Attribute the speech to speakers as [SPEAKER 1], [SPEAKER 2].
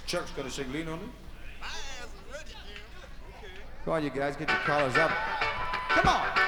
[SPEAKER 1] Chuck's gonna sing Lean on Me.
[SPEAKER 2] My ass is ready, Jim. Okay.
[SPEAKER 1] Come on, you guys, get your collars up. Come on.